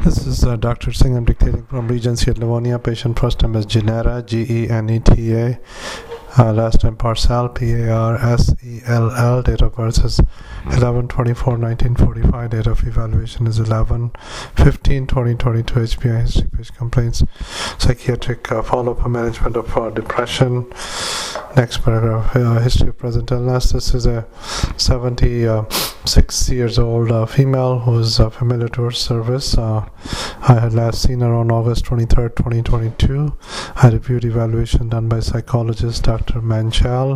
This is Dr. Singh. I'm dictating from Regency at Livonia. Patient first name is Geneta, Geneta. Last name Parcell, Parsell. Date of birth is 11/24/1945. Date of evaluation is 11/15/2022. HPI history, patient complaints, psychiatric follow-up and management of depression. Next paragraph, history of present illness. This is a 76 years old female who is familiar to her service. I had last seen her on August 23rd, 2022. I reviewed evaluation done by psychologist Dr. Manchal.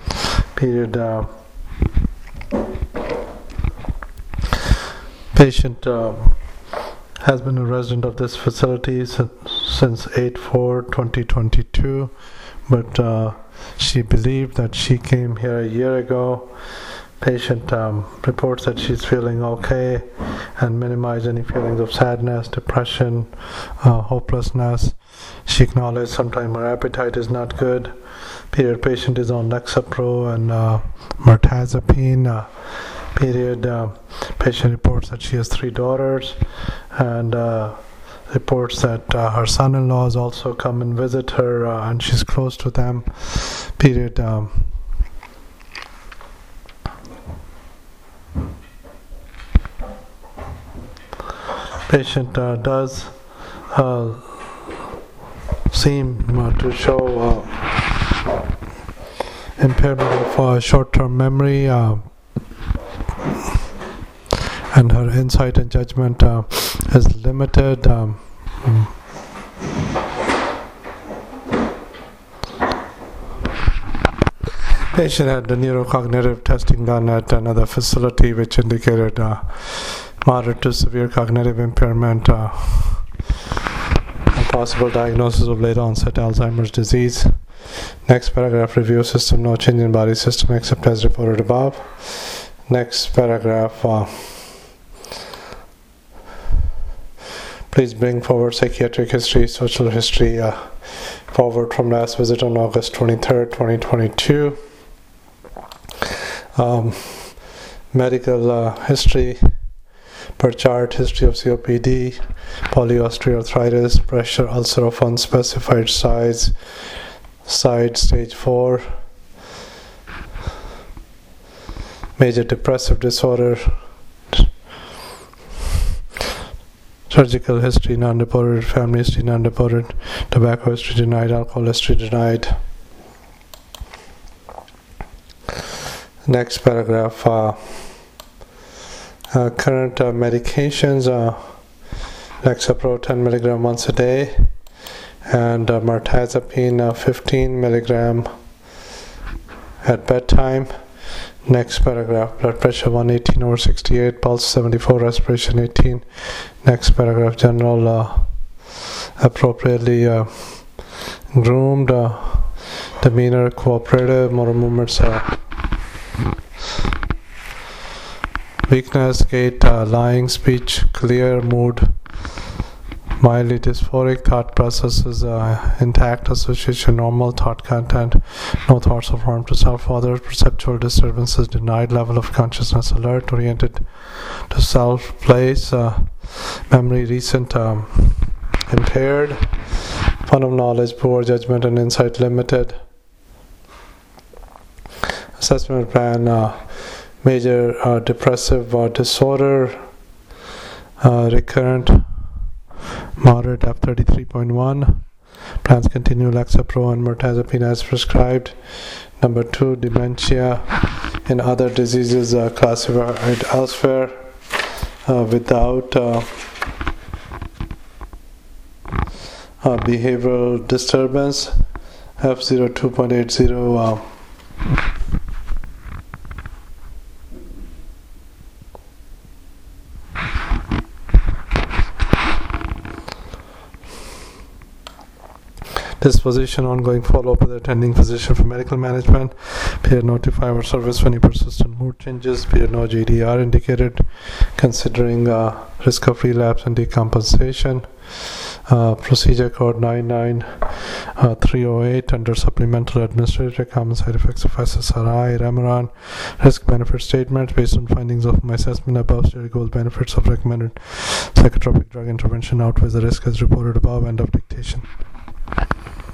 Patient has been a resident of this facility since 8/4/2022, but she believed that she came here a year ago. Patient reports that she's feeling okay and minimize any feelings of sadness, depression, hopelessness. She acknowledged sometimes her appetite is not good. Patient is on Lexapro and mirtazapine. Patient reports that she has 3 daughters and reports that her son-in-laws also come and visit her and she's close to them. Patient does seem to show impairment of short-term memory, and her insight and judgment is limited. Patient had the neurocognitive testing done at another facility which indicated moderate to severe cognitive impairment, and possible diagnosis of late onset Alzheimer's disease. Next paragraph, review system, no change in body system except as reported above. Next paragraph, please bring forward psychiatric history, social history, forward from last visit on August 23rd, 2022. Medical history per chart, history of COPD, polyosteoarthritis, pressure ulcer of unspecified size, stage 4, major depressive disorder, surgical history non-reported, family history non-reported, tobacco history denied, alcohol history denied. Next paragraph, current medications, Lexapro 10 mg once a day and mirtazapine 15 mg at bedtime. Next paragraph, blood pressure 118/68, pulse 74, respiration 18. Next paragraph, general appropriately groomed, demeanor cooperative, motor movements weakness, gait, lying, speech clear, mood mildly dysphoric, thought processes intact, association normal, thought content, no thoughts of harm to self or others, perceptual disturbances denied, level of consciousness alert, oriented to self, place, memory recent impaired, fun of knowledge poor, judgment and insight limited. Assessment plan, major depressive disorder, recurrent moderate F33.1. Plans continue Lexapro and mirtazapine as prescribed. Number 2, dementia and other diseases classified elsewhere without behavioral disturbance. F02.80. Disposition, ongoing follow-up with the attending physician for medical management. Period, notify our service for any persistent mood changes. Period, no GDR indicated. Considering risk of relapse and decompensation. Procedure code 99308 under supplemental administrative common side effects of SSRI, Remeron. Risk benefit statement based on findings of my assessment above stated goal benefits of recommended psychotropic drug intervention outweighs the risk as reported above. End of dictation.